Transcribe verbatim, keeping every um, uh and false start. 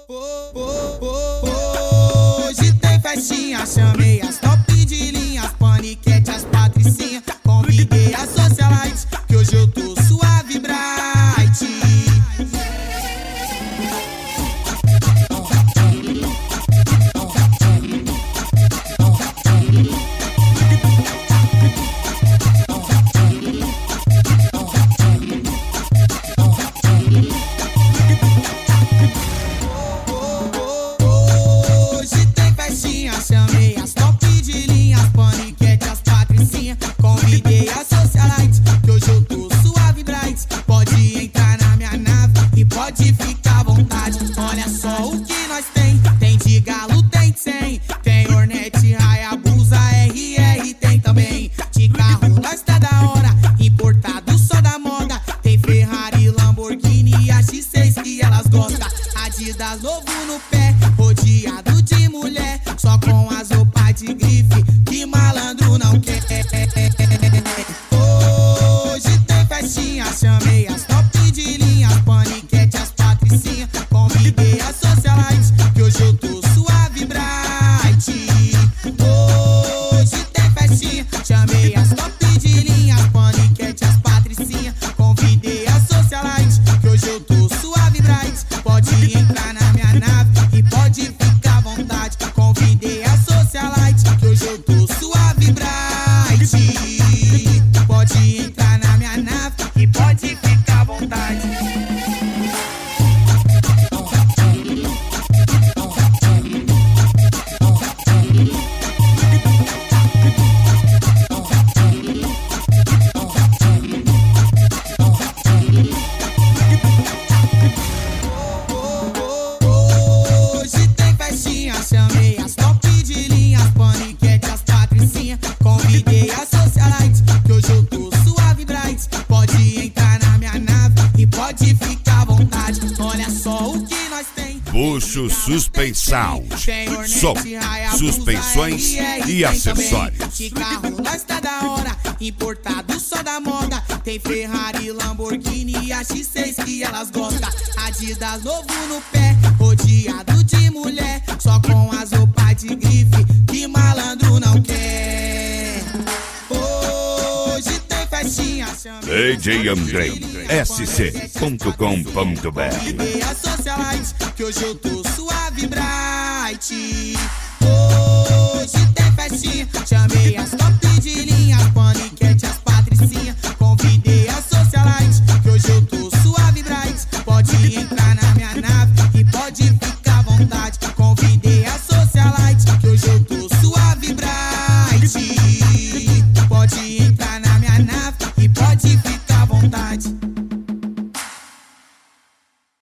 Hoje tem festinha, chamei as top de linhas, paniquete, as patricinha, convidei as socialites, que hoje eu tô suave bright. Chamei as top de linhas, paniquete, as patricinha, convidei as socialites, que hoje eu tô suave bright. Pode entrar na minha nave e pode ficar à vontade. Olha só o que nós tem, tem de galo, tem de cem, tem Hornet, Hayabusa, R R, tem também. De carro nós tá da hora, importado só da moda. Tem Ferrari, Lamborghini e a X seis que elas gostam. Adidas novo no pé, rodeado de mulher, só com as roupas de grife, que malandro não quer. Hoje tem festinha, chamei as top de linhas, paniquete, as patricinha, convidei as socialites, que hoje eu tô suave bright. Hoje tem festinha, chamei as top de linhas, paniquete, as patricinha, convidei as socialites, que hoje eu tô suave bright. Pode entrar na minha nave e pode ficar à vontade. Convidei a socialite, que hoje eu tô suave bright. Pode entrar na minha nave e pode ficar à vontade. Chamei as top de linhas, paniquete, as patricinha, convidei as socialites, que hoje eu tô suave bright. Pode entrar na minha nave e pode ficar à vontade. Olha só o que nós tem. Bucho Suspen Sound, som, suspensões e acessórios. De carro nós tá da hora, importado só da moda. Tem Ferrari, Lamborghini e a X seis que elas gostam. Adidas novo no pé, rodeado de mulher, só com as roupas de grife, que malandro não quer. Hoje tem festinha, D J Andrei, S C ponto com ponto B R. Convidei as socialites, que hoje eu tô suave bright. Hoje tem festinha, chamei as top de linhas, paniquete, as patricinha, convidei as socialites, que hoje eu tô suave bright. Pode entrar na minha nave e pode